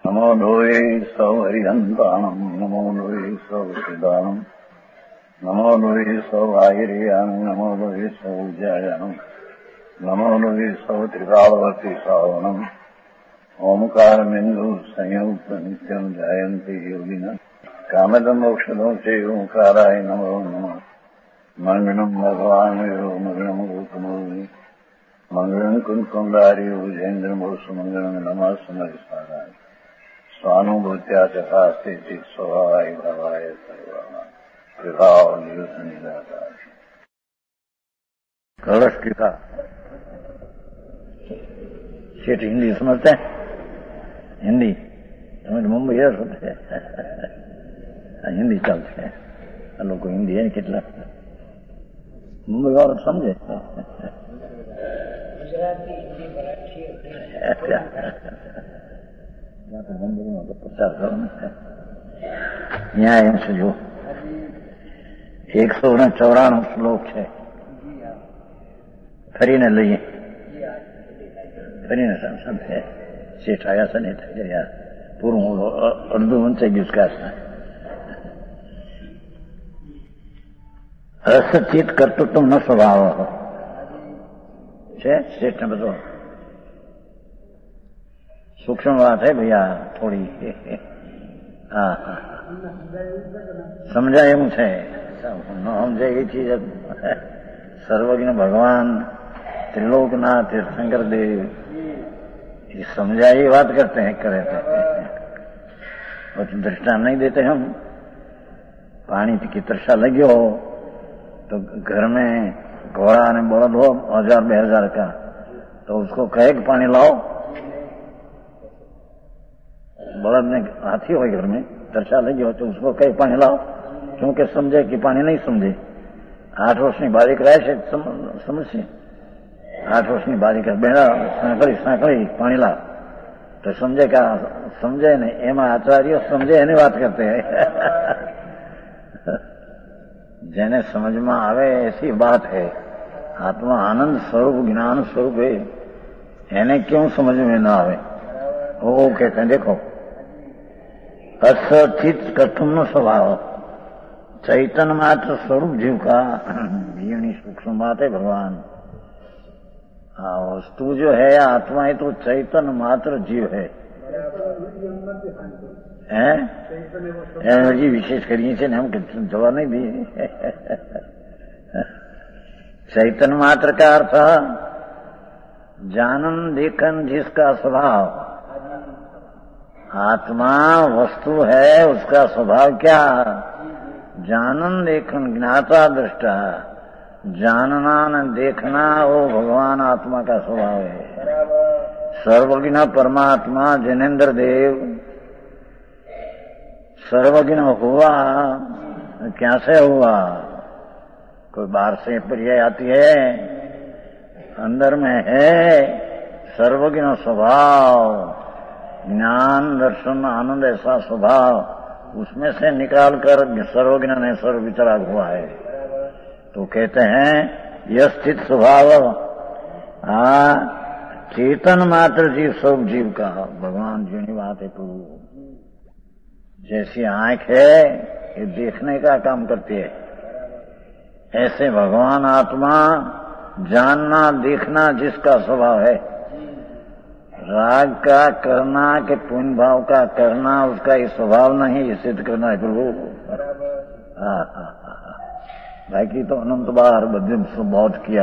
नमो लोये सौहरिहन्ताणम् नमो लोये सौहृदानम् नमो लोये सौभागिर्यानम् नमो लोये सौज्यायानम् नमो लोये सौत्रिकालवर्ति सावनम् ओंकारमिन्दु संयुक्त नित्यम् जायन्ति योगिनः कामदम् मोक्षदम् च ओंकाराय नमो नमः मंगलम् भगवान् मंगलम् गौतमोनि मंगलम् कुंकुंडारी उजेन्द्रमोसु मंगलम् नमः सुमरिसाराय स्वानुभूत्या चकास्ते स्वभावाय भावाय सर्वाणां विभाव निदातार कलश टीका सेठ हिंदी समझते हैं? हिंदी તમે મુંબઈ રહો છો हिंदी चलते हैं लोग हिंदी है कितना मुंबई वालों समझे गुजराती हिंदी मराठी मुंबई में तो प्रचार करो न्याय से जो 194 श्लोक है फरीने લઈએ ફરીને સમજે શેઠ આવ્યા છે ને યાર પૂરું અડધું વંચાઈ ગયું કાશ રસચિત કર્તૃત્વ નો સ્વભાવ છે શેઠ ને બધો सूक्ष्म बात है भैया थोड़ी हाँ समझा एवं है समझे ये चीज सर्वज्ञ भगवान त्रिलोकनाथ तीर्थंकर देव ये समझा ये बात करते हैं करे और दृष्टांत नहीं देते हम पानी की तृषा लगी हो तो घर में घोड़ा ने बलद हो 1000-2000 का तो उसको कहे कि पानी लाओ बलद ने हाथी हो घर में तृषा लगी हो तो उसको कहे पानी लाओ क्योंकि समझे कि पानी नहीं समझे 8 વર્ષની બાળક રહે છે સમજશે 8 વર્ષની બાળક બેડા સાંકળી પાણી લા तो समझे क्या समझे नहीं एम आचार्य समझे एनी बात करते हैं जेने समझ में आवे ऐसी बात है आत्मा आनंद स्वरूप ज्ञान स्वरूप है एने क्यों समझ में न आवे वो कहते हैं देखो असचित कथम स्वभाव चैतन्य मात्र स्वरूप जीव का जीवनी सूक्ष्म बात है भगवान वस्तु जो है आत्मा है तो चैतन्य मात्र जीव है एनर्जी विशेष करिए से हम जवाब नहीं दिए चैतन्य मात्र का अर्थ जानन देखन जिसका स्वभाव आत्मा वस्तु है उसका स्वभाव क्या जानन देखन ज्ञाता दृष्टा जानना न देखना वो भगवान आत्मा का स्वभाव है सर्वज्ञ परमात्मा जैनेन्द्र देव सर्वज्ञ हुआ क्या से हुआ कोई बाहर से पर्याय आती है अंदर में है सर्वज्ञ स्वभाव ज्ञान दर्शन आनंद ऐसा स्वभाव उसमें से निकाल कर सर्वज्ञ ने सर्व वितराग हुआ है तो कहते हैं यह स्थित स्वभाव चेतन मात्र जीव सब जीव का भगवान जी ने बात है प्रभु जैसी आंख है ये देखने का काम करती है ऐसे भगवान आत्मा जानना देखना जिसका स्वभाव है राग का करना के पुण्य भाव का करना उसका ये स्वभाव नहीं ये सिद्ध करना है प्रभु बाकी तो अनंत बार बद्यम बहुत किया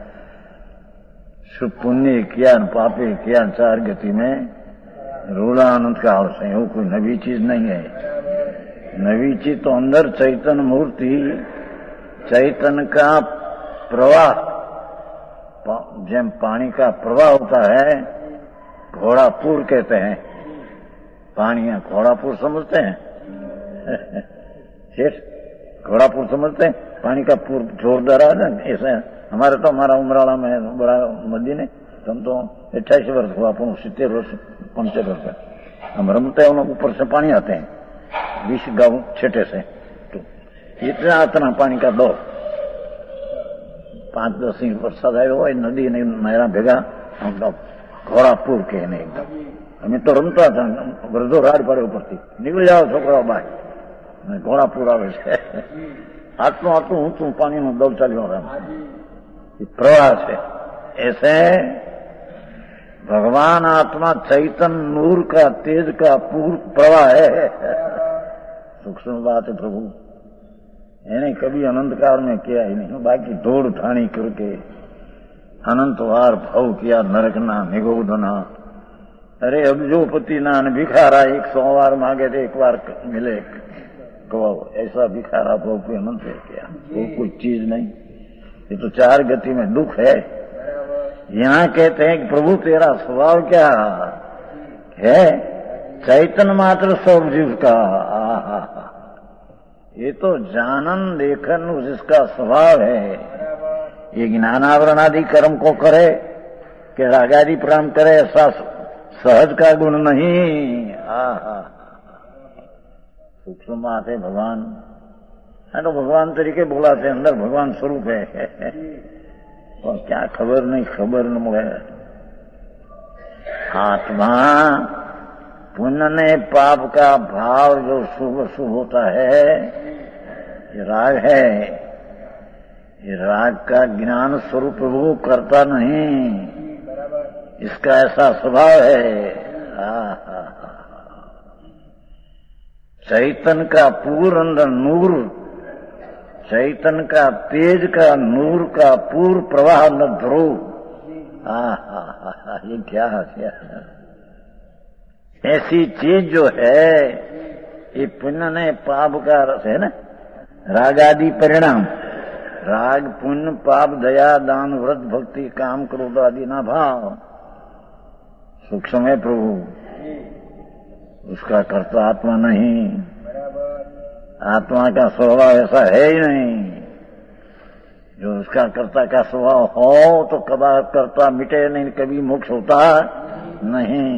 शुभ पुण्य किया पापे किया 4 गति में रूढ़ा अनंत काल से वो कोई नवी चीज नहीं है नवी चीज तो अंदर चैतन्य मूर्ति चैतन्य का प्रवाह जब पानी का प्रवाह होता है घोड़ापुर कहते हैं पानी घोड़ापुर समझते हैं शेष घोड़ापुर समझते हैं पानी का पूर जोरदार है ना ऐसे हमारे तो हमारा उमराला में बड़ा नदी ने हम तो 28 वर्ष हुआ 70 वर्ष 75 वर्ष हम रमते हैं ऊपर से पानी आते हैं 20 गांव छेटे से तो इतना पानी का दौर 5-10 इंच बरसात आयो હોય નદી ને નહેરા ભેગા ઘોડાપુર કે ને એકદમ. અમે તો રમતા હતા, વૃદ્ધો રાડ પડે ઉપરથી, નીકળી જાઓ છોકરાઓ બહાર, ઘોડાપુર આવે છે. આટલું આટલું ઊંચું પાણીનું દળ ચાલ્યો રહે, प्रवाह है. ऐसे भगवान आत्मा चैतन्य नूर का तेज का पूर्ण प्रवाह है. सूक्ष्म बात है प्रभु. इन्हें कभी अनंत काल में किया ही नहीं, बाकी दौड़ ठाणी करके अनंत वार भव किया, नरकना निगोदना. अरे अब्जोपति ना भिखारा 100 बार मांगे थे, एक बार मिले कहो, ऐसा भिखारा भव कोई अनंत है क्या? वो कोई चीज नहीं. ये तो 4 गति में दुख है. यहाँ कहते हैं कि प्रभु तेरा स्वभाव क्या है? चैतन्य मात्र सब जीव का. ये तो जानन देखन जिसका स्वभाव है. ये ज्ञानावरण आदि कर्म को करे कि रागादि प्राण करे, ऐसा सहज का गुण नहीं. सूक्ष्म बात है भगवान. तो भगवान तरीके बोला थे, अंदर भगवान स्वरूप है. और क्या खबर नहीं, खबर न मुझे. आत्मा पुण्य ने पाप का भाव जो शुभ शुभ होता है, ये राग है. ये राग का ज्ञान स्वरूप वो करता नहीं, इसका ऐसा स्वभाव है. चैतन्य का पूर्ण नूर, चैतन्य का तेज का नूर का पूर्ण प्रवाह न ध्रुव. ये क्या है? ऐसी चीज जो है, ये पुण्य ने पाप का रस है ना, रागादि परिणाम. राग पुण्य पाप दया दान व्रत भक्ति काम क्रोध आदि ना भाव सूक्ष्म है प्रभु. उसका कर्ता आत्मा नहीं. आत्मा का स्वभाव ऐसा है ही नहीं. जो उसका कर्ता का स्वभाव हो तो कभी कर्ता मिटे नहीं, कभी मोक्ष होता नहीं.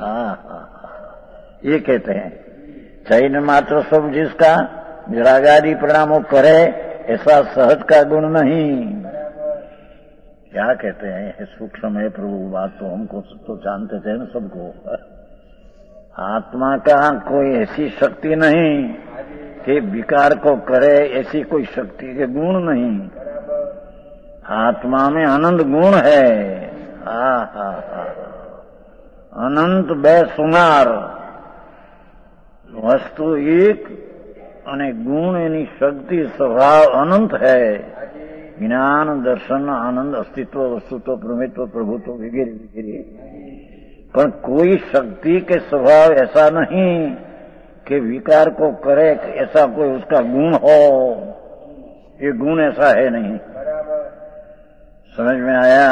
ये कहते हैं चैतन्य मात्र सब जिसका विरागादि परिणामों करे, ऐसा सहज का गुण नहीं. क्या कहते हैं? सूक्ष्म है प्रभु. बात तो हमको तो जानते थे ना सबको. आत्मा का कोई ऐसी शक्ति नहीं कि विकार को करे, ऐसी कोई शक्ति के गुण नहीं. आत्मा में अनंत गुण है. अनंत बेसुमार वस्तु एक અને ગુણ એની શક્તિ સ્વભાવ અનંત है. ज्ञान दर्शन आनंद अस्तित्व वस्तुत्व प्रमेत्व प्रभुत्व वगैरह वगैरह. पर कोई शक्ति के स्वभाव ऐसा नहीं कि विकार को करे, ऐसा कोई उसका गुण हो. ये गुण ऐसा है नहीं. समझ में आया?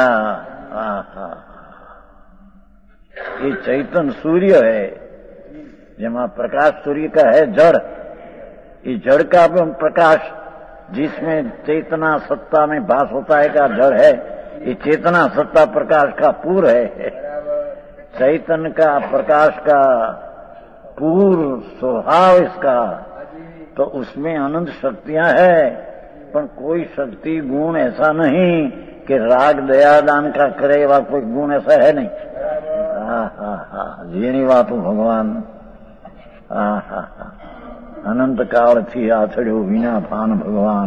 ये चैतन्य सूर्य है, जहाँ प्रकाश सूर्य का है जड़. ये जड़ का प्रकाश जिसमें चेतना सत्ता में भास होता है का जड़ है. ये चेतना सत्ता प्रकाश का पूर्व है. चैतन्य का प्रकाश का पूर्व स्वभाव इसका, तो उसमें अनंत शक्तियां है. पर कोई शक्ति गुण ऐसा नहीं कि राग दया दान का करे, वा कोई गुण ऐसा है नहीं. જેની વાતો ભગવાન અનંત કાળથી આથડ્યો વિના ભાન ભગવાન.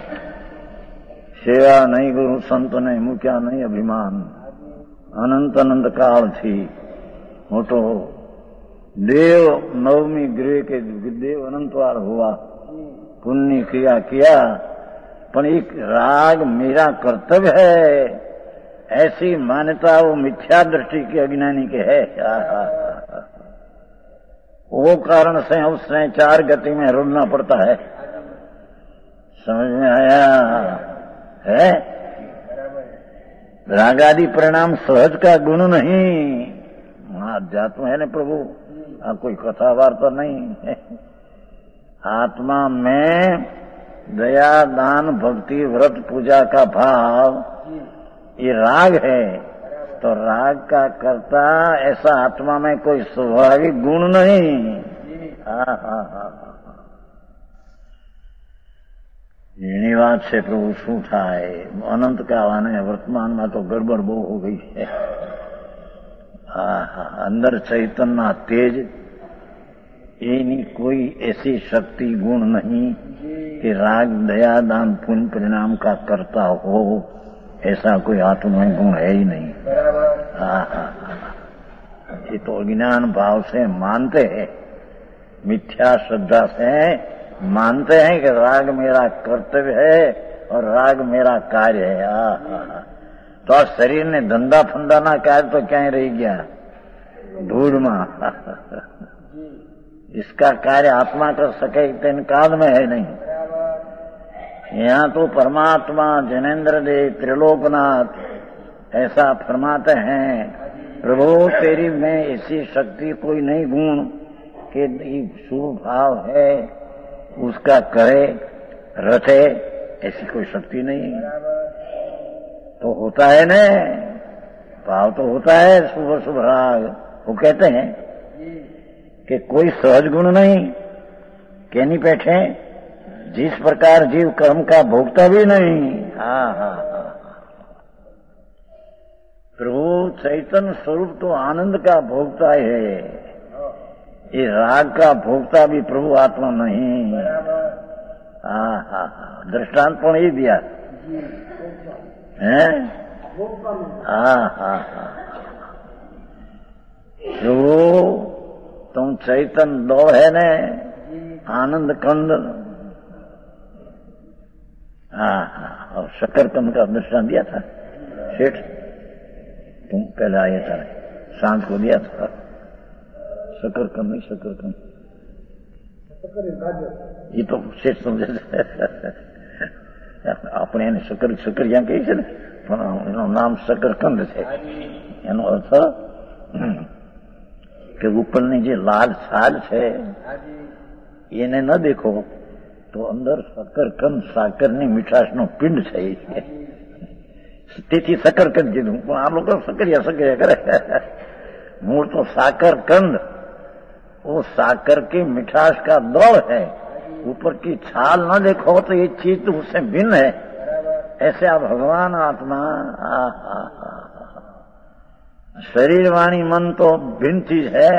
સેવા નહીં ગુરુ સંત નહીં, મૂક્યા નહીં અભિમાન. અનંત અનંત કાળથી મોટો देव नवमी गृह के देव अनंतवार हुआ, पुण्य क्रिया किया. पर एक राग मेरा कर्तव्य है, ऐसी मान्यता वो मिथ्या दृष्टि के अज्ञानी के है. वो कारण से उसने 4 गति में रुलना पड़ता है. समझ में आया है? रागादि परिणाम सहज का गुण नहीं. अध्यात्म है न प्रभु, कोई कथा वार्ता नहीं है. आत्मा में दया दान भक्ति व्रत पूजा का भाव ये राग है. तो राग का कर्ता ऐसा आत्मा में कोई स्वाभाविक गुण नहीं. એની વાત છે પ્રભુ. શું થાય? અનંત કાળ અને વર્તમાનમાં તો ગડબડ બહુ હો ગઈ છે. अंदर चैतन्य तेज, एनी कोई ऐसी शक्ति गुण नहीं कि राग दया दान पुण्य परिणाम का करता हो, ऐसा कोई आत्मा में गुण है ही नहीं। ये तो अज्ञान भाव से मानते हैं, मिथ्या श्रद्धा से मानते हैं कि राग मेरा कर्तव्य है और राग मेरा कार्य है। तो आज शरीर ने धंधा फंदा ना कार्य तो क्या रह गया, धूल में। इसका कार्य आत्मा कर सके इतने काल में है नहीं। यहाँ तो परमात्मा जनेन्द्र देव त्रिलोकनाथ ऐसा फरमाते हैं, प्रभु तेरी में ऐसी शक्ति कोई नहीं गुण कि शुभ भाव है उसका करे रचे, ऐसी कोई शक्ति नहीं। तो होता है न, भाव तो होता है शुभ शुभ राग। वो कहते हैं कि कोई सहज गुण नहीं, कहनी बैठे जिस प्रकार जीव कर्म का भोगता भी नहीं। प्रभु चैतन्य स्वरूप तो आनंद का भोगता है, ये राग का भोगता भी प्रभु आत्मा नहीं। दृष्टांत पण ये दिया है। प्रभु तुम चैतन्य दो है ने आनंद कंद। और शकरकंद का दृष्टांत दिया था सेठ, तुम पहले आए था, सांझ को दिया था। शकरकंद नहीं, शकरकंद ये तो सेठ समझे આપણે એને શકરિયા કહી છે ને, પણ એનું નામ શકરકંદ છે। એનો અર્થ કે ઉપરની જે લાલ છાલ છે એને ન દેખો તો અંદર શકરકંદ સાકરની મીઠાશનો પિંડ છે, તેથી શકરકંદ કીધું। પણ આ લોકો શકરિયા શકરિયા કરે। મૂળ તો साकरकंद, वो साकर की मिठास का दौड़ है। ऊपर की छाल न देखो तो ये चीज तो उससे भिन्न है। ऐसे आप भगवान आत्मा, शरीर वाणी मन तो भिन्न चीज है।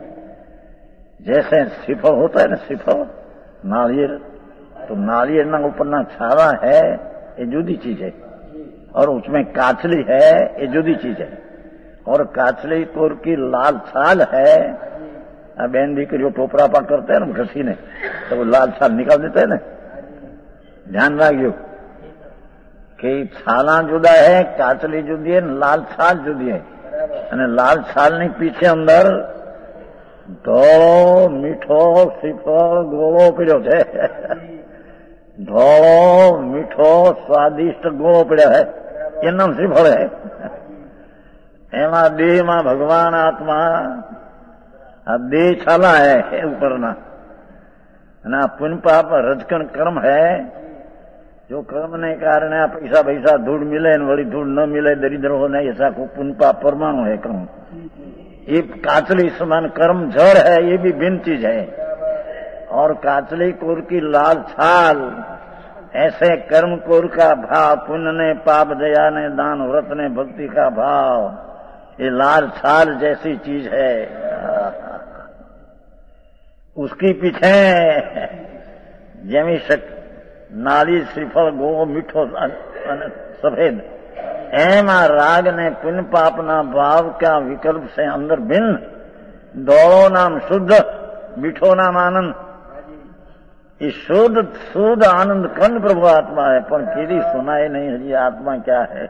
जैसे श्रीफल होता है ना, श्रीफल नारियल, तो नारियल ना ऊपर ना छाला है, ये जुदी चीज है। और उसमें काचली है, ये जुदी चीज है। और काचली कोर की लाल छाल है। बहन दीकरीओ टोपरा पा करते हैं ना घसी ने, तो वो लाल छाल निकाल देते हैं ना। ध्यान रखियो कि छाला जुदा है, काचली जुदी है, लाल छाल जुदी है। અને લાલ છાલની પીછે અંદર ધોળો મીઠો શ્રીફળ ગોળો પડ્યો છે। ધોળો મીઠો સ્વાદિષ્ટ ગોળો પડ્યો है, એ નામ શ્રીફળ है। એમાં દેહમાં ભગવાન આત્મા, આ દેહ છાલા है ઉપરના, અને આ પુण्य पाप रजकन कर्म है। जो कर्म ने कारण है पैसा पैसा धूल मिले वही धूल न मिले, दरिद्र हो नहीं, ऐसा को पुण्य पाप परमाणु है कर्म। ये काचली समान कर्म जड़ है, ये भी भिन्न चीज है। और काचली कोर की लाल छाल, ऐसे कर्म कोर का भाव, पुण्य ने पाप, दया ने दान, व्रत ने भक्ति का भाव, ये लाल छाल जैसी चीज है। उसकी पीछे जमी नाली श्रीफल गो मीठो सफेद, एमा राग ने पुण्य पाप ना भाव का विकल्प से अंदर भिन्न। दौड़ो नाम शुद्ध, मीठो नाम आनंद। ये शुद्ध शुद्ध आनंद कंद प्रभु आत्मा है, पर किसी सुनाए नहीं हजी आत्मा क्या है।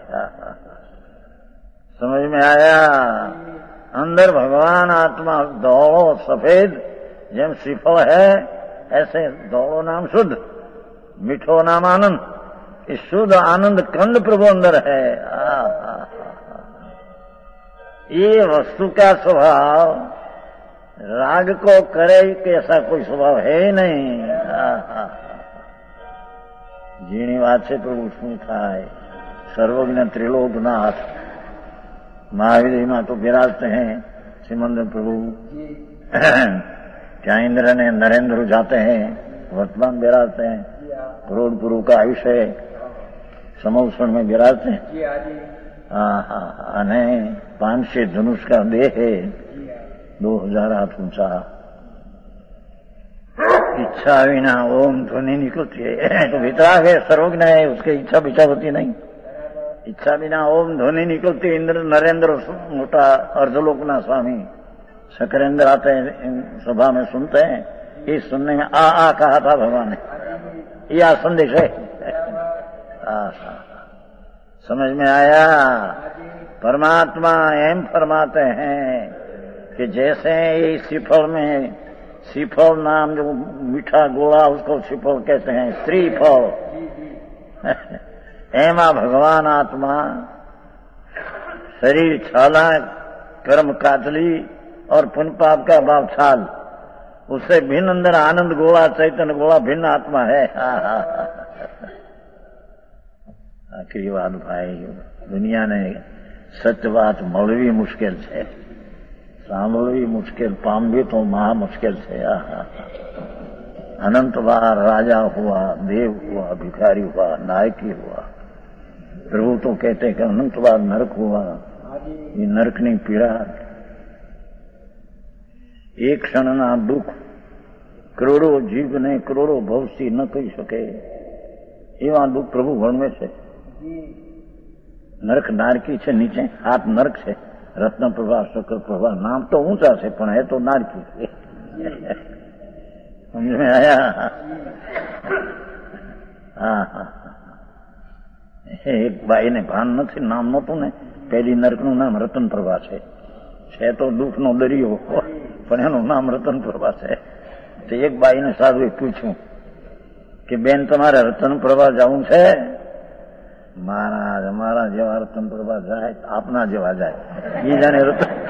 समझ में आया? अंदर भगवान आत्मा दौड़ो सफेद जेम श्रीफल है, ऐसे दौड़ो नाम शुद्ध, मीठो नाम आनंद। इस शुद्ध आनंद कंद प्रभु अंदर है। ये वस्तु का स्वभाव राग को करे कि ऐसा कोई स्वभाव है ही नहीं। जीणी बात से प्रभु शू थाय, सर्वज्ञ त्रिलोकनाथ महावीर मां तो विराजते हैं सिमंदर प्रभु। क्या इंद्र ने नरेंद्र जाते हैं, वर्तमान विराजते हैं, करोड़ गुरु का आयुष्य समोषण में विराजते हैं। અને 500 ધનુષ का देह है, 2000 हाथ ऊंचा। इच्छा विना ओम ध्वनि निकलती है तो वितराग है, सर्वज्ञ है, उसके इच्छा विच्छा होती नहीं। इच्छा बिना ओम ध्वनि निकलती। इंद्र नरेंद्र मोटा अर्धलोकना स्वामी शकरेंद्र आते हैं सभा में, सुनते हैं। इस सुनने में आ कहा था भगवान ने, यह संदेश है। समझ में आया? परमात्मा एम फरमाते हैं कि जैसे ये श्रीफल में, श्रीफल नाम जो मीठा गोला उसको श्रीफल कहते हैं, श्रीफल। एमा भगवान आत्मा शरीर छाला, कर्म कातली और पुण्य पाप का भाव छाल, उससे भिन्न अंदर आनंद गोला, चैतन्य गोला भिन्न आत्मा है। आखिरी बात भाई, दुनिया ने सत्य बात મળવી મુશ્કેલ છે, સાંભળવી મુશ્કેલ, પામવી તો મહા મુશ્કેલ છે। अनंत बार राजा हुआ, देव हुआ, भिखारी हुआ, नायकी हुआ। प्रभु तो कहते कि अनंत बार नरक हुआ। ये नरकनी पीड़ा, एक क्षणना दुख करोड़ों जीवने करोड़ों भवसी न કહી શકે એવા દુઃખ પ્રભુ વર્ણવે છે। નરક નારકી છે, નીચે હાથ નરક છે। રત્ન પ્રભા, શક્ર પ્રભા, નામ તો ઊંચા છે પણ है तो નારકી છે। समझ में आया? એક બાઈને ભાન નથી, નામ નહોતું ને। પહેલી નરકનું નામ રતન પ્રભા છે તો દુઃખનો દરિયો, પણ એનું નામ રતન પ્રભા છે। તો એક બાઈને સાધુએ પૂછ્યું કે બેન તમારે રતન પ્રભા જવું છે? મહારાજ અમારા જેવા રતન પ્રભા જાય, આપના જેવા જાય। એ જાણે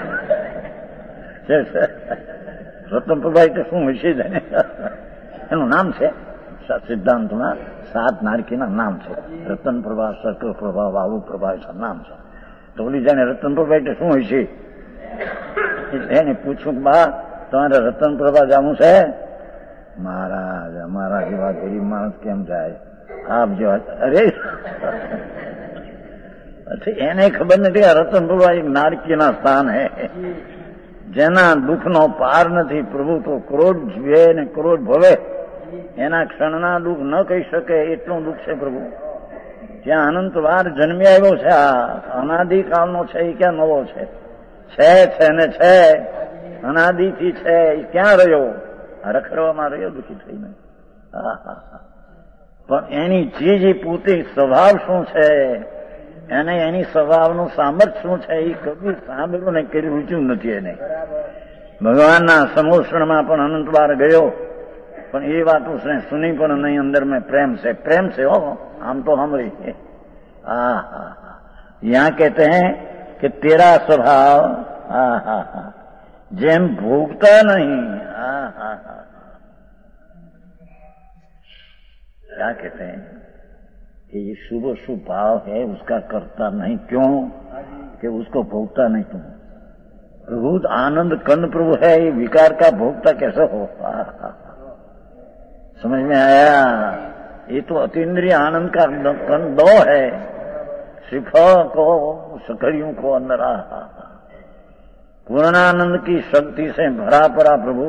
રતન પ્રભા એટલે શું હશે જાણે। એનું નામ છે સિદ્ધાંતમાં 7 નારકીના નામ છે। રતન પ્રભા, શક્ર પ્રભા, વાયુ પ્રભા, એ નામ છે। તો ઓલી જાણે રતન પ્રભા એટલે શું હશે? એને પૂછ્યું બા તમારે રતન પ્રભા જવું છે? મહારાજ અમારા જેવા ગરીબ માણસ કેમ જાય, આપ જેવા। અરે એને ખબર નથી આ રતન પ્રભા એક નારકીના સ્થાન હે, જેના દુઃખનો પાર નથી। પ્રભુ તો ક્રોધ જીવે ને ક્રોધ ભવે, એના ક્ષણના દુઃખ ન કહી શકે એટલું દુઃખ છે પ્રભુ। ત્યાં અનંત વાર જન્મી આવ્યો છે, આ અનાદિકાળનો છે, એ ક્યાં નવો છે? છે ને છે, અનાદિથી છે, એ ક્યાં રહ્યો? રખડવામાં રહ્યો દુઃખી થઈને। પણ એની ચીજ પોતે સ્વભાવ શું છે, એને એની સ્વભાવનું સામર્થ્ય શું છે, એ કભી સાંભળ્યું ને કર્યું રૂચ્યું નથી એને। ભગવાનના સમોષણમાં પણ અનંત વાર ગયો, પણ એ વાત उसने सुनी પણ નહીં। अंदर में प्रेम से हो, आम तो हमरी। यहाँ कहते हैं कि तेरा स्वभाव जेम भोगता नहीं। क्या कहते हैं कि ये शुभ शुभ भाव है, उसका करता नहीं। क्यों? कि उसको भोगता नहीं तुम। प्रभु आनंद कंद प्रभु है, ये विकार का भोगता कैसे हो? समझ में आया? ये तो अतीन्द्रिय आनंद का कंद 2 है, श्रीफल को, सकरियों को अंदर। पूर्णानंद की शक्ति से भरा पड़ा प्रभु।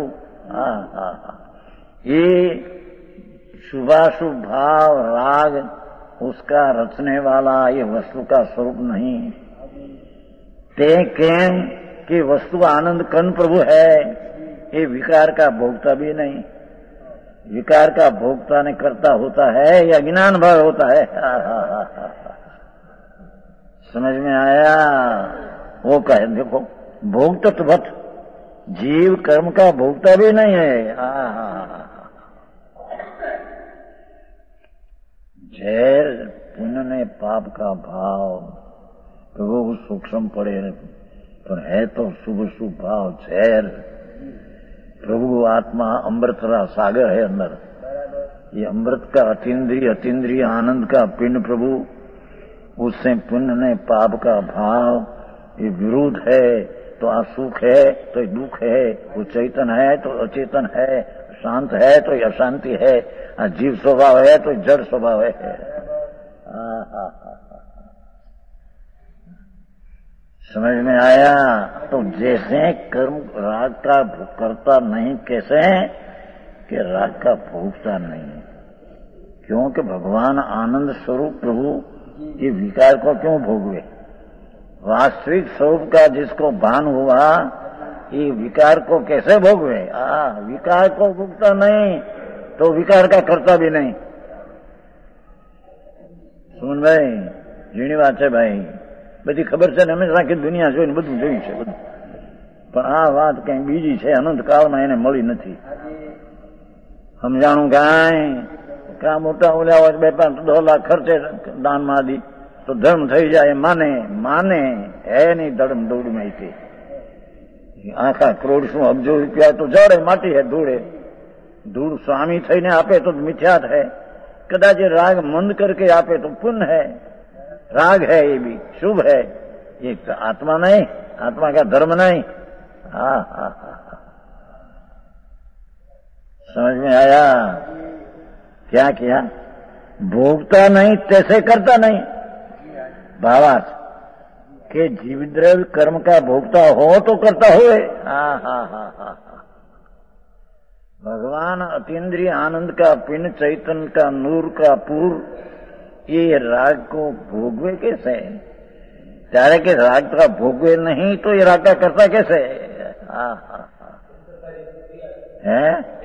ये शुभाशुभ भाव राग उसका रचने वाला ये वस्तु का स्वरूप नहीं। ते केम कि वस्तु आनंद कंद प्रभु है, ये विकार का भोगता भी नहीं। विकार का भोगता ने करता होता है या ज्ञान भाव होता है? समझ में आया? वो कहे देखो भोग तत्वत, जीव कर्म का भोगता भी नहीं है। झेर पुण्य ने पाप का भाव प्रभु सूक्ष्म पड़े, पर है तो शुभ शुभ भाव झेर। प्रभु आत्मा अमृतरा सागर है अंदर। ये अमृत का अतीन्द्रिय आनंद का पिंड प्रभु, उससे पुण्य ने पाप का भाव, ये विरोध है तो असुख है तो दुख है, वो चैतन है तो अचेतन है, शांत है तो अशांति है, जीव स्वभाव है तो जड़ स्वभाव है। समझ में आया? तो जैसे कर्म राग का करता नहीं, कैसे कि राग का भोगता नहीं, क्योंकि भगवान आनंद स्वरूप प्रभु ये विकार को क्यों भोगवे? वास्तविक स्वरूप का जिसको भान हुआ ये विकार को कैसे भोगवे? विकार को भोगता नहीं तो विकार का करता भी नहीं। सुन भाई, झीणी વાત છે ભાઈ, બધી ખબર છે ને, હંમેશા કે દુનિયા જોઈને બધું જોયું છે બધું, પણ આ વાત કઈ બીજી છે, અનંત કાળમાં એને મળી નથી સમજાણું કાંઈ। કા મોટા ઓલા હોય 2-5 લાખ ખર્ચે દાનમાં આદિ તો ધર્મ થઈ જાય, માને માને હે નહીં ધર્મ દોડ માહિતી આખા કરોડ શું અબજો રૂપિયા તો જડે માટી હે ધૂળે, ધૂળ સ્વામી થઈને આપે તો મિથ્યા થાય, कदाच राग मंद करके आपे तो पुण्य है, राग है ये भी शुभ है, ये आत्मा नहीं, आत्मा का धर्म नहीं। समझ में आया? क्या किया? भोगता नहीं तैसे करता नहीं। भावार्थ के जीवद्रव्य कर्म का भोगता हो तो करता हुए। भगवान अतीन्द्रिय आनंद का पिंड, चैतन्य का नूर का पूर, ये राग को भोगवे कैसे? ત્યારે કે રાગ का भोगवे नहीं तो ये राग का करता कैसे? है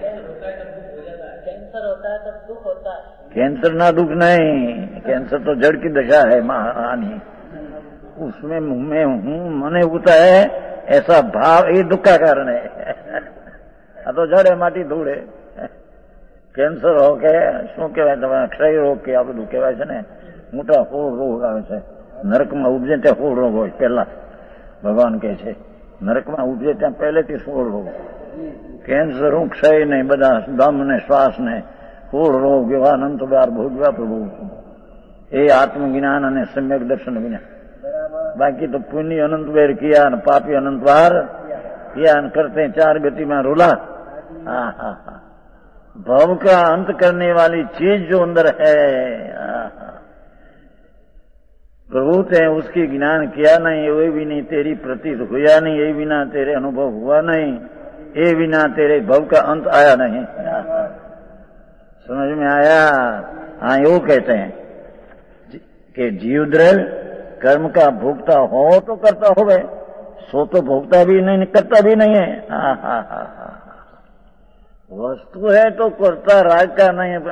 कैंसर होता है तब दुख होता है। कैंसर ना दुख नहीं, कैंसर तो जड़ की दशा है महारानी, उसमें मुंह में हूं मने होता है ऐसा भाव, ये दुख का कारण है। આ તો જડે માટી ધૂળે। કેન્સર હો કે શું કહેવાય તમારે, ક્ષય રોગ કે આ બધું કહેવાય છે ને, મોટા હોળ રોગ આવે છે નરકમાં ઉપજે ત્યાં હોળ રોગ હોય પહેલા, ભગવાન કહે છે નરકમાં ઉપજે ત્યાં પહેલેથી હોળ રોગ, કેન્સર હું ક્ષય નહીં, બધા દમ ને શ્વાસ ને હોળ રોગ એવા અનંત વાર ભોગવ્યા પ્રભુ। એ આત્મજ્ઞાન અને સમ્યક દર્શન વિના, બાકી તો પુણ્ય અનંત વેર કિયા ને પાપી અનંત વાર किया करते 4 गति में रूला। भव का अंत करने वाली चीज जो अंदर है प्रभु ते उसकी ज्ञान किया नहीं, ये भी नहीं तेरी प्रतीत हुआ नहीं, ये बिना तेरे अनुभव हुआ नहीं, ये बिना तेरे भव का अंत आया नहीं। समझ में आया? हाँ, यो कहते हैं कि जीवद्रव्य कर्म का भोगता हो तो करता होवे, सो तो भोगता भी नहीं करता भी नहीं है। वस्तु है तो करता राग का नहीं है।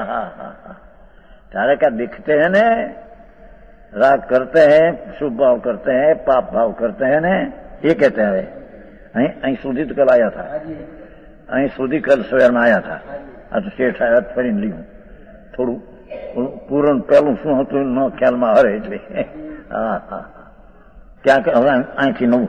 तारे का दिखते हैं ने, राग करते हैं, शुभ भाव करते हैं, पाप भाव करते हैं ने, ये कहते हैं। अहीं સુધી तो कल आया था, अहीं સુધી कल सवेर में आया था। आज શેઠ આવ્યા ફરીને લીધું, થોડું પૂરણ પહેલું શું હતું ન ખ્યાલમાં હરે એટલે क्या आंखी नौ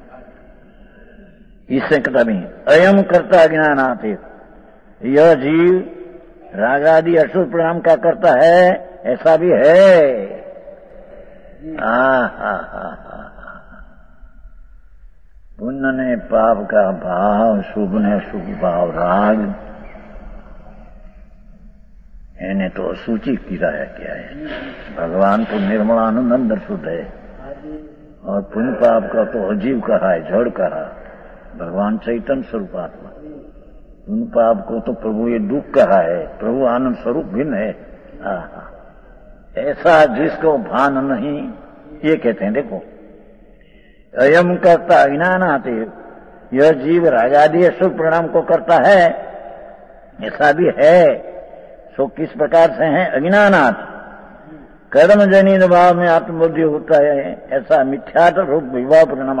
इससे कथा नहीं। अयम करता अज्ञान आते, यह जीव रागादि अशुभ परिणाम का करता है, ऐसा भी है। पुण्य ने पाप का भाव, शुभ ने शुभ भाव राग, इन्हें तो असूची किराया क्या है। भगवान तो निर्मलानंद अंदर शुद्ध है, और पुण्य पाप का तो अजीव कहा है, जड़ कहा। भगवान चैतन्य स्वरूप आत्मा, पुण्य पाप को तो प्रभु ये दुख कहा है, प्रभु आनंद स्वरूप भिन्न है। ऐसा जिसको भान नहीं, ये कहते हैं। देखो, अयम करता अज्ञानाते, यह जीव रागादि अशुभ परिणाम को करता है, ऐसा भी है। सो किस प्रकार से है? अज्ञानात, कर्म जनित भाव में आत्मबुद्धि होता है, ऐसा मिथ्यात्व रूप विभाव परिणाम।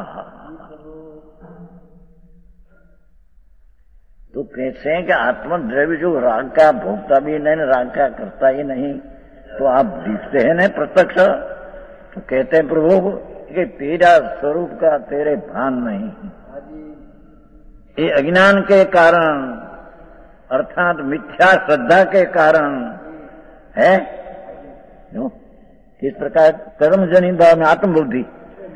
तो कैसे हैं कि आत्मद्रव्य जो राग का भोगता भी नहीं, राग का करता ही नहीं, तो आप दिखते हैं ना प्रत्यक्ष, तो कहते हैं प्रभु कि तेरा स्वरूप का तेरे भान नहीं। ये अज्ञान के कारण अर्थात मिथ्या श्रद्धा के कारण है। किस प्रकार? कर्म जनित भाव में आत्मबुद्धि।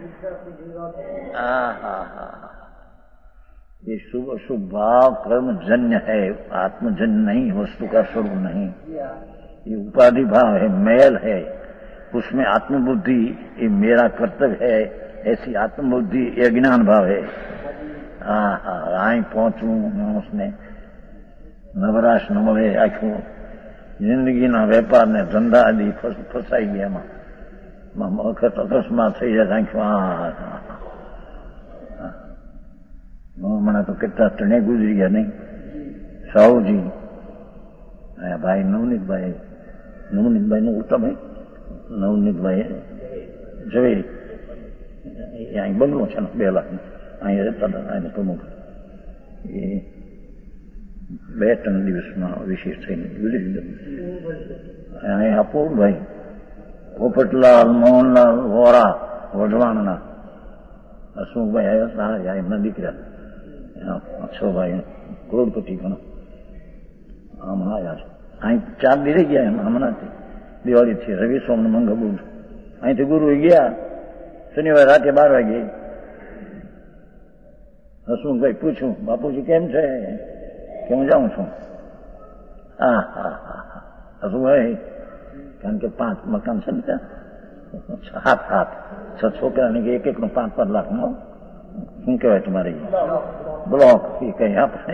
ये शुभ अशुभ भाव कर्म जन्य है, आत्मजन्य नहीं, वस्तु का स्वरूप नहीं। ये उपाधि भाव है, मैल है, उसमें आत्मबुद्धि, ये मेरा कर्तव्य है, ऐसी आत्मबुद्धि ये ज्ञान भाव है। हाँ हाँ आई पहुंचू उसने नवराश न મળે આખું જિંદગીના વેપાર ને ધંધા આદિ ફસાઈ ગયા એમાં વખત અકસ્માત થઈ જાય આખું હમણાં તો કેટલા ત્રણે ગુજરી ગયા નહીં સાહુજી ભાઈ નવનીતભાઈ નું ઉત્તમભાઈ નવનીતભાઈ જોઈ અહીં બંગલો છે ને 2 લાખ અહીં રહેતા હતા અહીં પ્રમુખ એ 2-3 દિવસમાં વિશેષ થઈને ગુજરી ગયા. અહીં અપૂરભાઈ પોપટલાલ મોહનલાલ વોરા વઢવાણના હસમુખભાઈ આવ્યા હતા એમના દીકરા અક્ષોભાઈ કરોડપતિ ઘણો હમણાં આવ્યા છે. અહીં 4 દી રહી ગયા એમ હમણાંથી દિવાળીથી રવિ સોમ મંગળ બુધ અહીંથી ગુરુ ગયા શનિવાર રાતે 12 વાગે. હસમુખભાઈ પૂછ્યું બાપુજી કેમ છે કે હું જાઉં છું. હા હા હા હસમુખભાઈ કારણ કે 5 મકાન છે ને ત્યાં 7 છોકરાને કે એક નો 5-5 લાખનો શું કહેવાય તમારે બ્લોક એ કઈ આપણે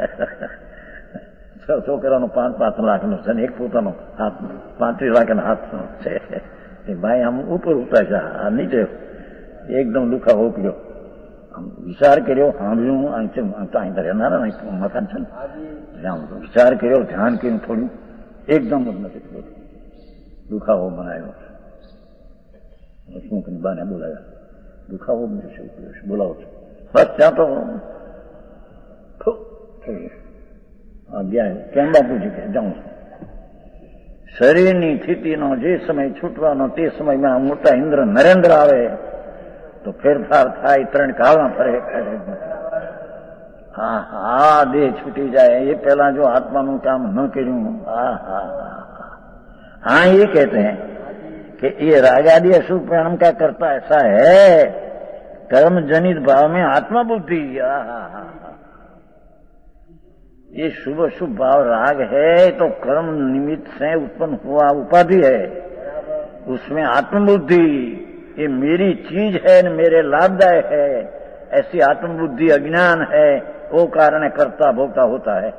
6 છોકરાનો 5-5 લાખનો છે ને એક પોતાનો 35 લાખનો હાથ છે. એ ભાઈ આમ ઉપર ઉતાર્યા છે આ નીચે એકદમ દુખાવો ઉપડ્યો. આમ વિચાર કર્યો સાંભળ્યું અહીં રહેનારા મકાન છે ને વિચાર કર્યો ધ્યાન કર્યું થોડું એકદમ જ નથી દુખાવો બનાવ્યો. શું કરી બાને બોલાવ્યા દુખાવો બોલાવો છો બસ ત્યાં તો ગયા કેમ બાપુજી કે જાઉં છું. શરીરની સ્થિતિનો જે સમય છૂટવાનો તે સમયમાં મોટા ઇન્દ્ર નરેન્દ્ર આવે તો ફેરફાર થાય 3 કાળમાં ફરે. હા હા દેહ છૂટી જાય એ પહેલા જો આત્માનું કામ ન કર્યું. हाँ ये कहते हैं कि ये रागादि अशुभ परिणाम का करता ऐसा है कर्म जनित भाव में आत्मा बुद्धि. ये शुभ अशुभ भाव राग है तो कर्म निमित्त से उत्पन्न हुआ उपाधि है. उसमें आत्मबुद्धि ये मेरी चीज है न मेरे लाभदायक है ऐसी आत्मबुद्धि अज्ञान है वो कारण कर्ता भोक्ता होता है.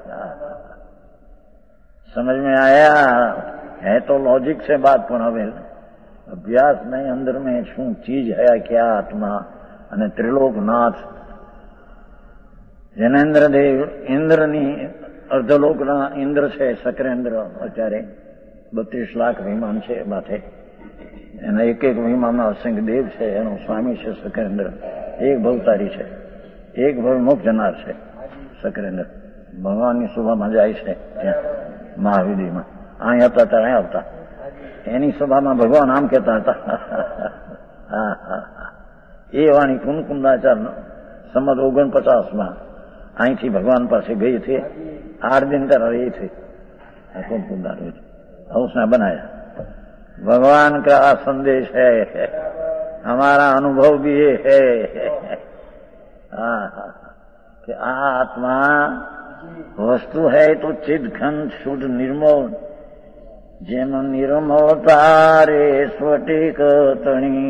समझ में आया है तो लॉजिक से बात पण હવે અભ્યાસ નહીં અંદર में શું ચીજ है क्या आत्मा અને ત્રિલોકનાથ જનેન્દ્રદેવ ઇન્દ્રની અર્ધલોકના ઇન્દ્ર છે શકરેન્દ્ર અત્યારે 32 લાખ વિમાન છે માથે એના એક વિમાનમાં અસંખ્ય દેવ છે એનો સ્વામી છે શકરેન્દ્ર. એક ભવતારી છે એક ભવ મોક્ષ જનાર છે શકરેન્દ્ર. ભગવાનની સભામાં જાય છે ત્યાં મહાવિધિમાં અહીં હતા ત્યારે આવતા એની સભામાં ભગવાન આમ કહેતા હતા. હા હા એ વાણી કુનકુંદાચાર સંમત 49માં અહીંથી ભગવાન પાસે ગઈ थी 8 दिन तक रही थी कुनकुंदा उसने बनाया. भगवान का संदेश है हमारा अनुभव भी ये है कि आत्मा वस्तु है तो चिदघन शुद्ध निर्मल જેમ નિર્મળતારે સ્ફટિક તણી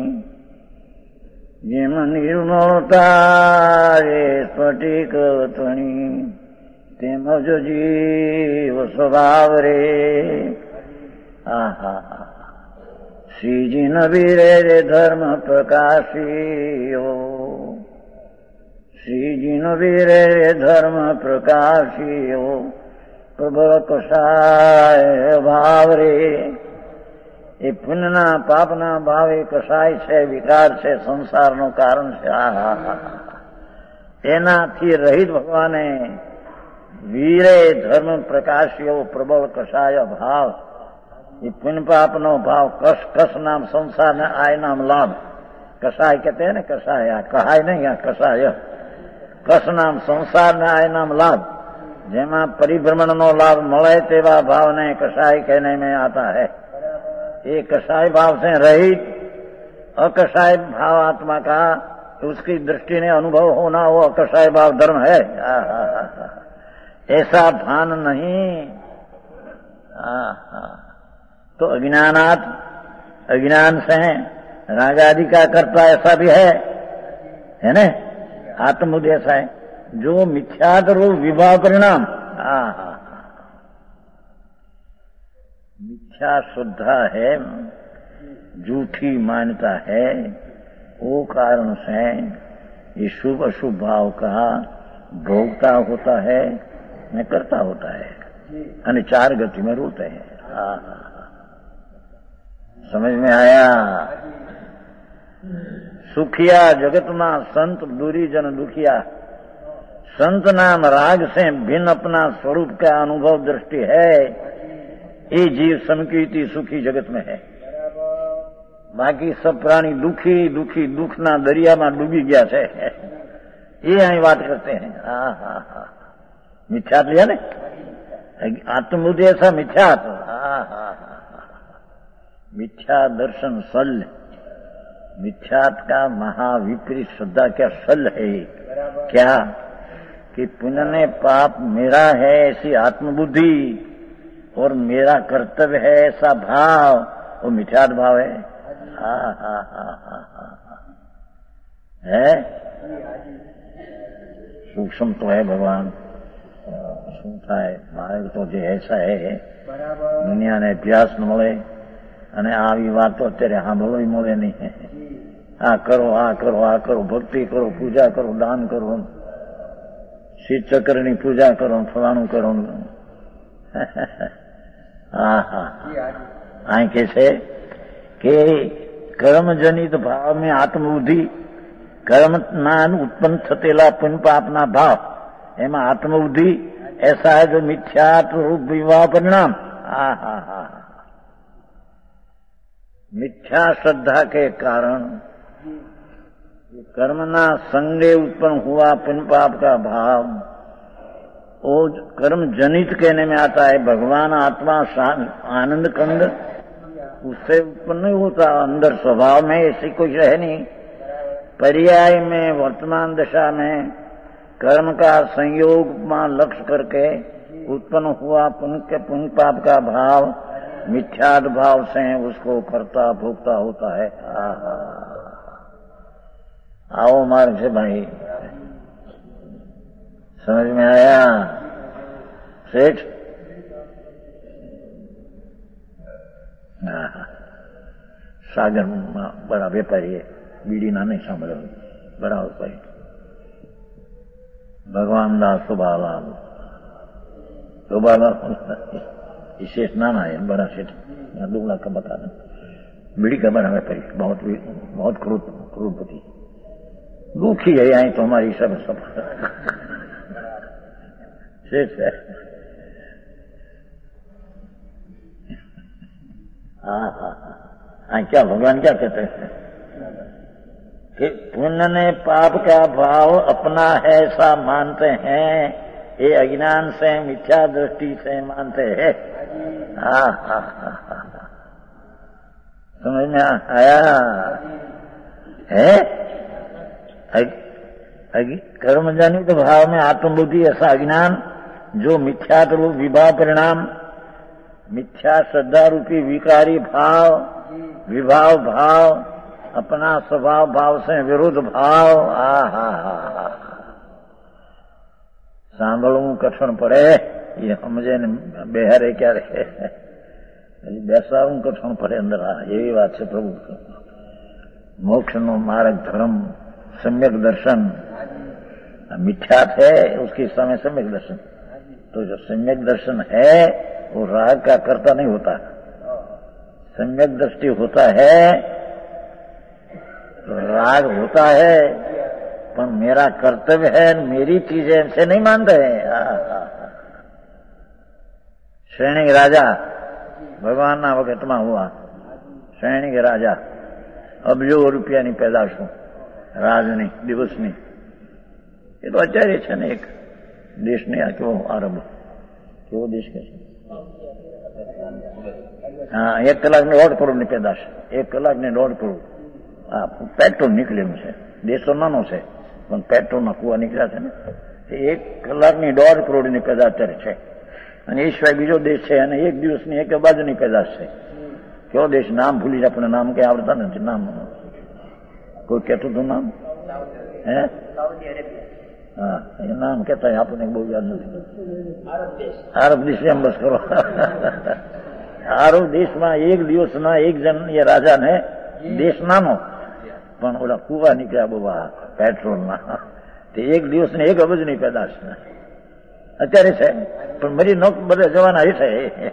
જેમ નિર્મળતારે સ્ફટિક તણી તેમજ જીવ સ્વભાવ રે. આહા શ્રીજી નવીરે રે ધર્મ પ્રકાશીઓ શ્રીજી નવીરે રે ધર્મ પ્રકાશીઓ પ્રબળ કષાય ભાવ રે. એ પુણ્યના પાપના ભાવે કષાય છે વિકાર છે સંસારનું કારણ છે. એનાથી રહિત ભગવાને વીરે ધર્મ પ્રકાશ્યો પ્રબળ કષાય ભાવ. એ પુण्य पापનો ભાવ કસ કસ નામ સંસાર ને આય નામ લાભ. કષાય कहते हैं ना कषाय कहाय नहीं यहाँ कषाय कस नाम संसार ने आय नाम लाभ. જેમાં પરિભ્રમણનો લાભ મળે તેવા ભાવને કષાય कहने में आता है. ये कषाय भाव से रहित अकषाय भाव आत्मा का उसकी दृष्टि ने अनुभव होना वो अकषाय भाव धर्म है. ऐसा भान नहीं. तो अज्ञानात अज्ञान से राग आदि का कर्ता ऐसा भी है ना, आत्मबुद्धि ऐसा है जो मिथ्यात रूप विभाव परिणाम, मिथ्या श्रद्धा है, झूठी मान्यता है, वो कारण से ये शुभ अशुभ भाव का भोगता होता है, न करता होता है, यानी चार गति में रूप है। समझ में आया? सुखिया जगत में संत दूरी जन दुखिया, संत नाम राग से भिन्न अपना स्वरूप का अनुभव दृष्टि है, ये जीव समकीर्ति सुखी जगत में है। बाकी सब प्राणी दुखी दुखी दुख ना दरिया में डूबी गया है, ये यही बात करते हैं। मिथ्यात लिया ने, आत्मबुद्धि ऐसा मिथ्यात, मिथ्या दर्शन सल, मिथ्यात का महाविपरीत श्रद्धा क्या सल है, क्या कि पुण्य ने पाप मेरा है ऐसी आत्मबुद्धि और मेरा कर्तव्य है ऐसा भाव, वो मिथ्यात भाव है। है सूक्ष्म तो है भगवान, सुनता है मारे तो जो ऐसा है दुनिया ने अभ्यास न મળે અને આવી વાતો અત્યારે સાંભળવી મળે નહીં। આ કરો આ કરો આ કરો, ભક્તિ કરો, પૂજા કરો, દાન કરો, શીત ચક્રની પૂજા કરો, ફલાણું કરો। અહીં કે છે કે કર્મજનિત ભાવ में આત્મબુદ્ધિ, कर्म ना उत्पन्न थतेला पुण्य पापना भाव एमा आत्मबुद्धि ऐसा है जो मिथ्यात्व रूप विवाह परिणाम। मिथ्या श्रद्धा के कारण कर्मना संगे उत्पन्न हुआ पुण्य पाप का भाव, वो कर्म जनित कहने में आता है। भगवान आत्मा आनंद कंद उससे उत्पन्न नहीं होता, अंदर स्वभाव में ऐसी कुछ है नहीं। पर्याय में वर्तमान दशा में कर्म का संयोग में लक्ष्य करके उत्पन्न हुआ पुण्य पाप का भाव मिथ्याद भाव से उसको करता भोगता होता है। आओ मार्ग से भाई, समझ में आया सेठ? सागर में बड़ा व्यापारी है, बीड़ी ना नहीं सांभळ्यो, बड़ा व्यापारी भगवान दास सुबालाल शेठ नाना है, बड़ा सेठ, दुगला का बता दें, बीड़ी का बड़ा व्यापारी, बहुत क्रोधपति, दुखी है। यहाँ तो हमारी सब शेठ है। हाँ, क्या भगवान क्या कहते हैं कि पुण्य ने पाप का भाव अपना है ऐसा मानते हैं, ये अज्ञान से मिथ्या दृष्टि से मानते हैं। समझ में आया है? कर्मजनित भाव में आत्मबुद्धि ऐसा अज्ञान जो मिथ्या रूप विभाव परिणाम, मिथ्या श्रद्धा रूपी विकारी भाव, विभाव भाव, अपना स्वभाव भाव से विरुद्ध भाव। सांभळવું कठिन पड़े, ये समझे ने बेहारे क्या रहे, बेसाવું कठिन पड़े अंदर। यही बात है प्रभु, मोक्ष नो मार्ग धर्म सम्यक दर्शन मिथ्यात है, उसके समय सम्यक दर्शन। तो जो सम्यक दर्शन है वो राग का कर्ता नहीं होता, सम्यक दृष्टि होता है, राग होता है, पर मेरा कर्तव्य है, मेरी चीजें से नहीं मानते हैं। श्रेणी राजा भगवान ना वक्त में हुआ, श्रेणी के राजा अबજો રૂપિયાની પેદાશો રાજની દિવસની, એ તો અત્યારે છે ને એક દેશને આ કેવો આરબ કેવો દેશ કે છે। हाँ, 1 કલાકની 1.5 કરોડની પેદાશ, 1 કલાકની 1.5 કરોડ। પેટ્રોલ નીકળેલું છે, દેશ તો નાનો છે પણ પેટ્રોલના કુવા નીકળ્યા છે ને, 1 કલાકની 1.5 કરોડની પેદાશ અત્યારે છે। અને એ સિવાય બીજો દેશ છે અને 1 દિવસની 1 બાજુની પેદાશ છે। કેવો દેશ? નામ ભૂલી જાય, પણ નામ કઈ આવડતા નથી, નામ કોઈ કહેતું હતું નામ? હે? હા, એ નામ કહેતા આપણને બહુ યાદ નથી. આરબ દેશ એમ બસ કરો. આરબ દેશમાં એક દિવસના એક જણ એ રાજાને દેશ નાનો પણ ઓલા કુવા નીકળ્યા બહુ પેટ્રોલના. તે એક દિવસને 1 અબજની પેદાશ અત્યારે છે પણ મરી ન બધે જવાના હેઠે.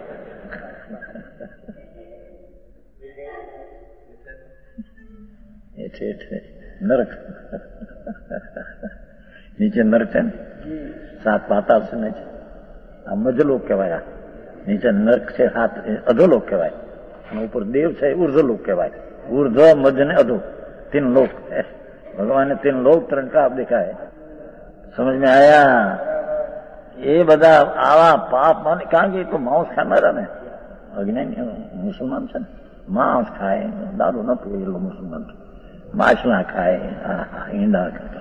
નરક નીચે નરક છે ને 7 પાતાળ છે ને, આ મજલોક કહેવાય. નીચે નરક છે 7 અધોલોક કહેવાય અને ઉપર દેવ છે ઉર્ધ્વલોક કહેવાય. ઉર્ધ્વ મધ્ય ને અધો 3 लोक है. भगवान ने 3 लोक 3 का आप देखा है. समझ में आया? ये बता आवा पाप मान कहा कि तो मांस खाना ने अज्ञानी मुसलमान છે માંસ ખાય, દારૂ ન પીવે એ મુસલમાન, માછલા ખાય, ઈંડા ખાતા.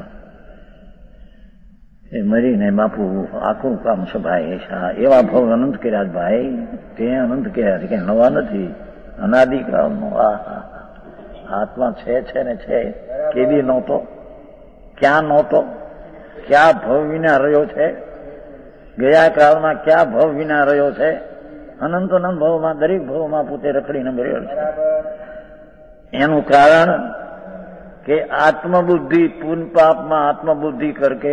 એ મરીને બાપુ આખું કામ છે ભાઈ. એવા ભાવ અનંત કર્યા ભાઈ, તે અનંત કર્યા છે કે નવા નથી, અનાદિકાળનો. આત્મા છે ને છે, કેદી નહોતો, ક્યાં નહોતો, ક્યાં ભવ વિના રહ્યો છે, ગયા કાળમાં ક્યાં ભવ વિના રહ્યો છે, અનંત અનંત ભવમાં દરેક ભવમાં પોતે રખડીને રહ્યો છે. એનું કારણ કે આત્મબુદ્ધિ पुण्य पाप में आत्मबुद्धि करके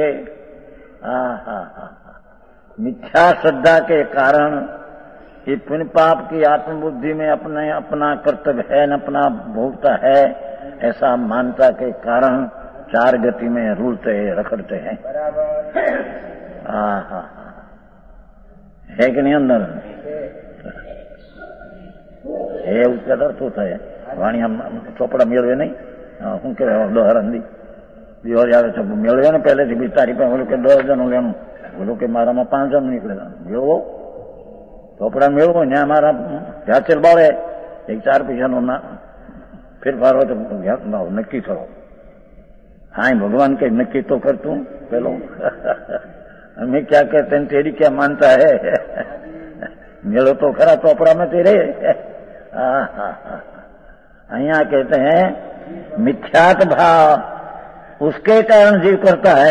मिथ्या श्रद्धा के कारण ये पुण्य पाप की आत्मबुद्धि में अपने अपना कर्तव्य है न अपना भोगता है ऐसा मानता के कारण 4 गति में रूलते रखड़ते हैं. है कि नहीं? अंदर है उसका अर्थ होता है. वाणी हम ચોપડા મેળવે નહીં, શું કહેવાય, દોહરંદી દિવસ આવે છે મેળવે ને પહેલેથી બી તારી પાસે બોલું કે 10 જણનું લેવાનું, બોલું કે મારામાં 5 જણ નીકળે મેળવો, ચોપડા મેળવો ને અમારા વ્યાચેલ બાળે 1-4 પૈસાનો ના ફેરફાર હોય તો ભાવ નક્કી કરો. હા, ભગવાન કઈ નક્કી તો કરતું પેલો हमें क्या कहते हैं, तेरी क्या मानता है, मेलो तो खरा चौपड़ा में तेरे. यहाँ कहते हैं मिथ्यात भाव उसके कारण जीव करता है.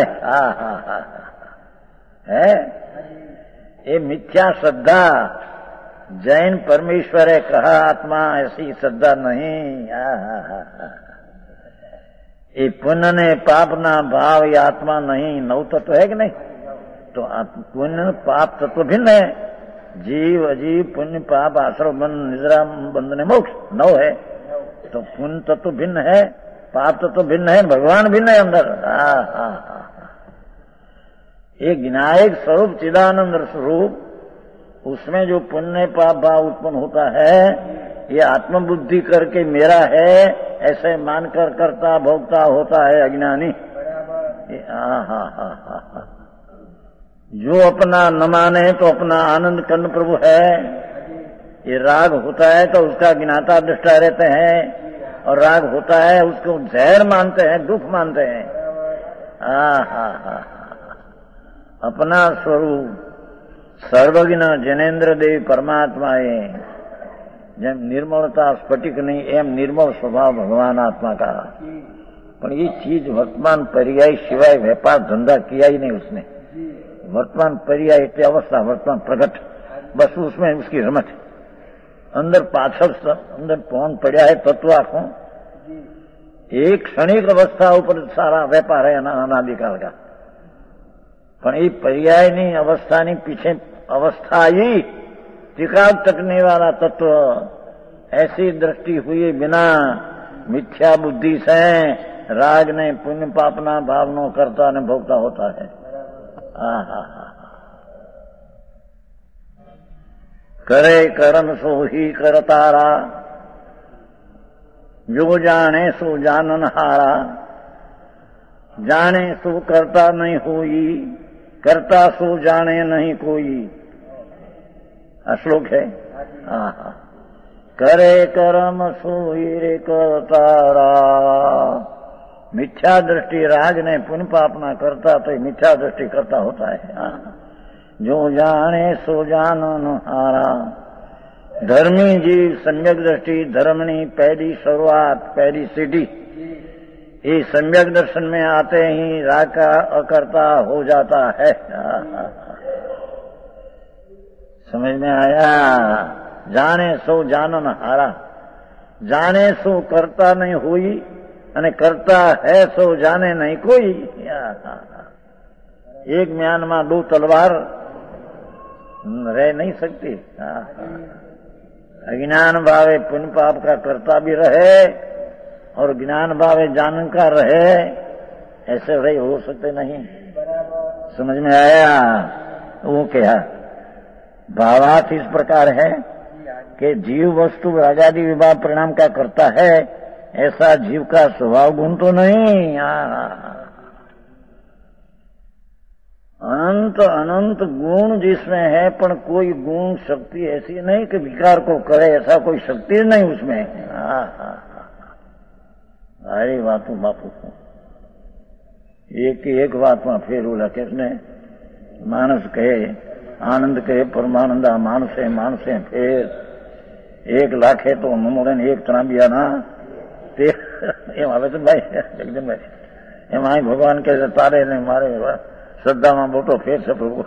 है ये मिथ्या श्रद्धा. जैन परमेश्वर है कहा आत्मा ऐसी श्रद्धा नहीं. ये पुण्य ने पाप ना भाव ये आत्मा नहीं. 9 तत्व है कि नहीं? तो पुण्य पाप तत्व भिन्न है. जीव अजीव पुण्य पाप आश्रव बंध निद्रा बंध ने मोक्ष 9 है. तो पुण्य तत्व भिन्न है, पाप तत्व भिन्न है, भगवान भिन्न है अंदर. एक विनायक स्वरूप चिदानंद स्वरूप, उसमें जो पुण्य पाप भाव उत्पन्न होता है ये आत्मबुद्धि करके मेरा है ऐसे मानकर करता भोगता होता है अज्ञानी. जो अपना न माने तो अपना आनंद कर्ण प्रभु है. ये राग होता है तो उसका ज्ञाता दृष्टा रहते हैं, और राग होता है उसको जहर मानते हैं, दुख मानते हैं. अपना स्वरूप सर्वज्ञ जनेन्द्र देव परमात्मा है. જેમ નિર્મળતા સ્ફટિક નહીં એમ નિર્મળ સ્વભાવ ભગવાન આત્मा का. પણ ये चीज वर्तमान पर्याय सिवाय व्यापार धंधा किया ही नहीं उसने. वर्तमान पर्याय इतनी अवस्था वर्तमान प्रकट, बस उसमें उसकी रमत. अंदर पाछल अंदर कौन पड़ा है तत्व आंखों. एक क्षणिक अवस्था ऊपर सारा व्यापार है अनादिकाल का. पण ये पर्याय नहीं अवस्था नहीं, पीछे अवस्था ही टिकाव तकने वाला तत्व. ऐसी दृष्टि हुई बिना मिथ्या बुद्धि से राग ने पुण्य पापना भावनो करता ने भोगता होता है. करे कर्म सो ही करतारा, जो जाने सो जानन हारा. जाने सो करता नहीं होई, करता सो जाने नहीं कोई. श्लोक है. करे कर्म सो ही रे करतारा. मिथ्या दृष्टि राग ने पुण्य पापना करता तो मिथ्या दृष्टि करता होता है. जो जाने सो जानन हारा. धर्मी जीव सम्यक दृष्टि धर्मनी पहली शुरुआत पहली सीढ़ी ये सम्यक दर्शन में आते ही राग का अकर्ता हो जाता है। समझ में आया? जाने सो जानन हारा, जाने सो करता नहीं हुई અને करता है सो जाने नहीं कोई। एक म्यान में दो तलवार रह नहीं सकती। अज्ञान भावे पुण्य पाप का करता भी रहे और ज्ञान भावे जानन का रहे, ऐसे रहे हो सकते नहीं। समझ में आया? वो क्या भावार्थ इस प्रकार है कि जीव वस्तु राजादि विभाग परिणाम का करता है, ऐसा जीव का स्वभाव गुण तो नहीं। अनंत अनंत गुण जिसमें है, पर कोई गुण शक्ति ऐसी नहीं कि विकार को करे, ऐसा कोई शक्ति नहीं उसमें। अरे बापू बापू एक बात में फिर बोला किसने? मानस कहे आनंद कहे परमानंदा मानसे मानसे फिर 1 लाख है तो नमोड़े ने एक तरह भी ना તે એમ આવે છે ભાઈ જગદીશભાઈ, એમ અહીં ભગવાન કે તારે ને મારે શ્રદ્ધામાં મોટો ફેર છે પ્રભુ।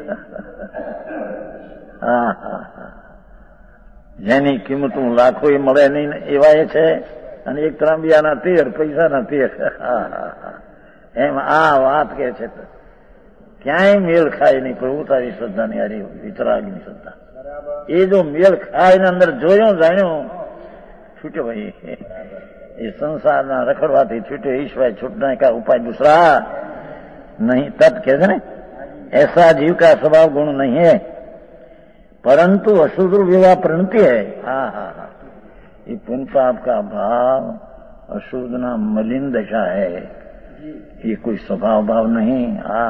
જેની કિંમત લાખો એ મળે નહીં એવા એ છે, અને એક ત્રાંબિયાના 13 પૈસાના 13। એમ આ વાત કે છે ક્યાંય મેળ ખાય નહીં પ્રભુ તારી શ્રદ્ધાની હારી વિતરાગની શ્રદ્ધા। એ જો મેળ ખાય ને અંદર જોયો જાણ્યો छूटे भाई, इस संसार ना रखड़वाती छूटे, ईश्वर छूटने का उपाय दूसरा नहीं। तब कहते हैं ऐसा जीव का स्वभाव गुण नहीं है, परंतु अशुद्ध विवाह प्रणति है। ये पुण्य पाप का भाव अशुद्ध ना मलिन दशा है, ये कोई स्वभाव भाव नहीं।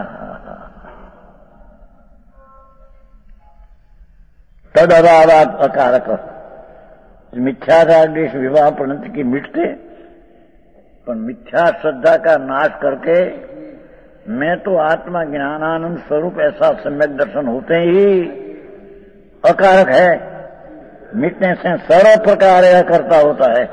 तद अभावात अकारक, मिथ्या रागद्वेष विवाह प्रणति की मिटते, पर मिथ्या श्रद्धा का नाश करके मैं तो आत्मा ज्ञानानंद स्वरूप ऐसा सम्यक दर्शन होते ही अकारक है, मिटने से सर्व प्रकार करता होता है।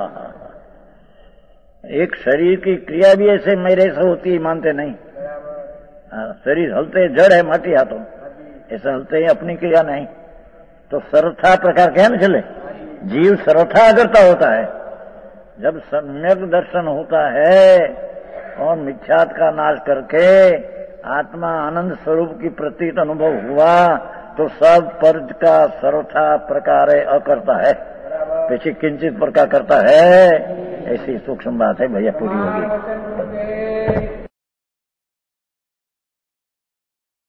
एक शरीर की क्रिया भी ऐसे मेरे से होती है मानते नहीं। शरीर हलते जड़ है माटी हाथों, ऐसे हलते ही अपनी क्रिया नहीं, तो सर्वथा प्रकार क्या न चले, जीव सर्वथा करता होता है। जब सम्यक दर्शन होता है और मिथ्यात का नाश करके आत्मा आनंद स्वरूप की प्रतीत अनुभव हुआ, तो सब पर का सर्वथा प्रकार अकर्ता है, पीछे किंचित प्रकार करता है। ऐसी सूक्ष्म बात है भैया, पूरी होगी।